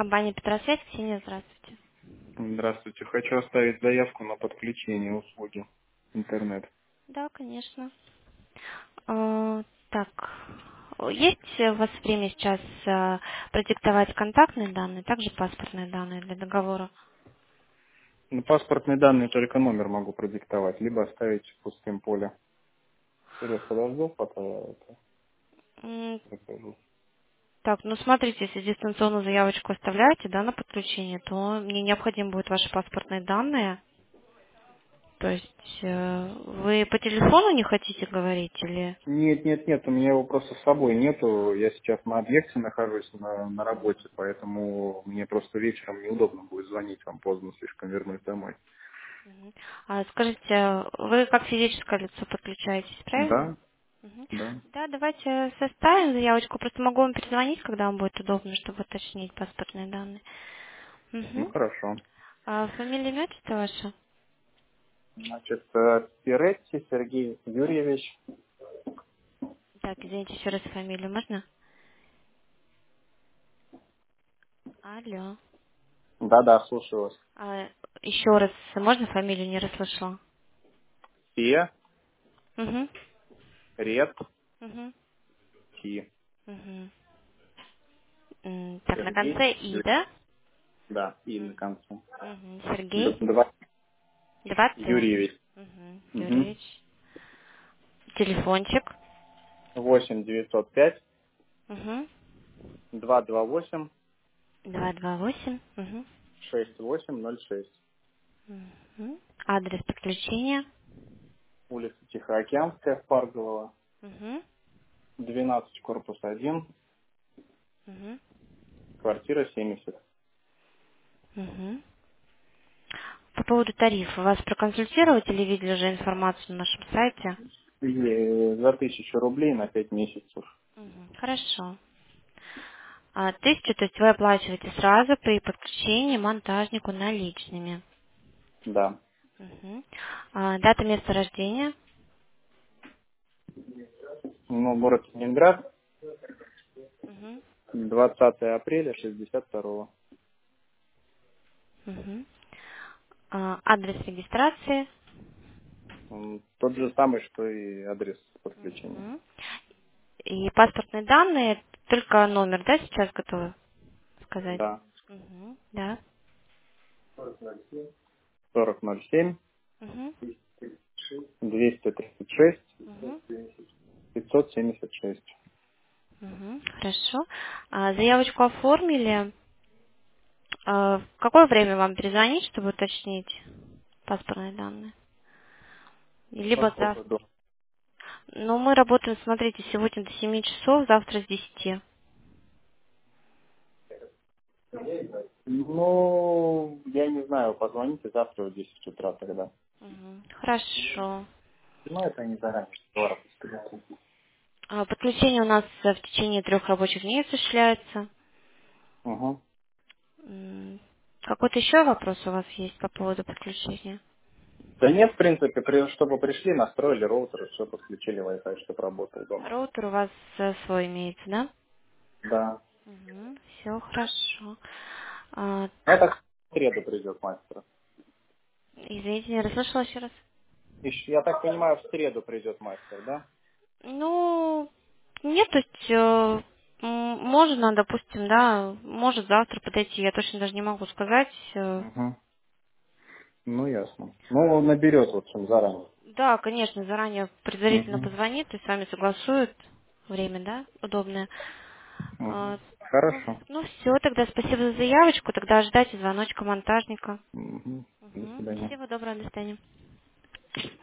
Компания Петросвязь, Ксения, здравствуйте. Здравствуйте. Хочу оставить заявку на подключение услуги интернет. Да, конечно. Так, есть у вас время сейчас продиктовать контактные данные, также паспортные данные для договора? Ну, паспортные данные только номер могу продиктовать, либо оставить пустым поле. Сереж, подожду, пока я это М, прихожу. Так, ну смотрите, если дистанционную заявочку оставляете, да, на подключение, то мне необходимы будут ваши паспортные данные. То есть вы по телефону не хотите говорить или... Нет, нет, нет, у меня его просто с собой нету. Я сейчас на объекте нахожусь на работе, поэтому мне просто вечером неудобно будет звонить вам поздно, слишком вернусь домой. Мгм. Скажите, вы как физическое лицо подключаетесь, правильно? Да, Мгм. да. Да, давайте составим заявочку. Просто могу вам перезвонить, когда вам будет удобно, чтобы уточнить паспортные данные. Ну, Мгм. хорошо. Фамилия, имя, отчество ваше? Значит, Пиретти Сергей Юрьевич. Так, извините, еще раз фамилию можно? Алло. Да-да, слушаю вас. Еще раз, можно фамилию, не расслышала? Угу. Редки. Угу. Угу. Так, на Сергей. конце И, да? Да, и на конце. Угу. Сергей. Два. 2Т. Юрьевич. Угу. Угу. Юрьевич. Телефончик. 8 905 Угу. 228 228. Угу. 6806. Мгм. Адрес подключения. Улица Тихоокеанская, Парголова, Мгм. 12, корпус 1, Мгм. квартира 70. Мгм. По поводу тарифа. Вас проконсультировать или видели уже информацию на нашем сайте? И за 1000 рублей на 5 месяцев. Мгм. Хорошо. 1000, то есть вы оплачиваете сразу при подключении монтажнику наличными. Да. Мгм. Дата места рождения. Ну, город Ленинград, Мгм. 20 апреля 62-го. Мгм. Адрес регистрации. Тот же самый, что и адрес подключения. Мгм. И паспортные данные, только номер, да, сейчас готовы сказать? Да. Мгм. Да. 4007 Мгм. 236 Мгм. 576. Мгм. Хорошо. Заявочку оформили. В какое время вам перезвонить, чтобы уточнить паспортные данные? Во Либо сколько завтра. до? Ну, мы работаем, смотрите, сегодня до 7 часов, завтра с 10. Ну, я не знаю, позвоните завтра в 10 утра тогда. Мгм. Хорошо. Ну, это не заранее. Здорово. Подключение у нас в течение 3 рабочих дней осуществляется. Угу. Какой-то еще вопрос у вас есть по поводу подключения? Да нет, в принципе, чтобы пришли, настроили роутер, все, подключили Wi-Fi, чтобы работал дома. Роутер у вас свой имеется, да? Да. Все хорошо. А, Это в среду придет мастер. Извините, не расслышала еще раз. Я так понимаю, в среду придет мастер, да? Ну, нет, то есть можно, допустим, да, может завтра подойти, я точно даже не могу сказать. Угу. Ну, ясно. Ну, он наберет, в общем, заранее. Да, конечно, заранее предварительно Угу. позвонит, то есть с вами согласуют время, да, удобное. Угу. Ну, Хорошо. ну все, тогда спасибо за заявочку, тогда ждайте звоночка монтажника. Угу. До свидания. Всего доброго, до свидания.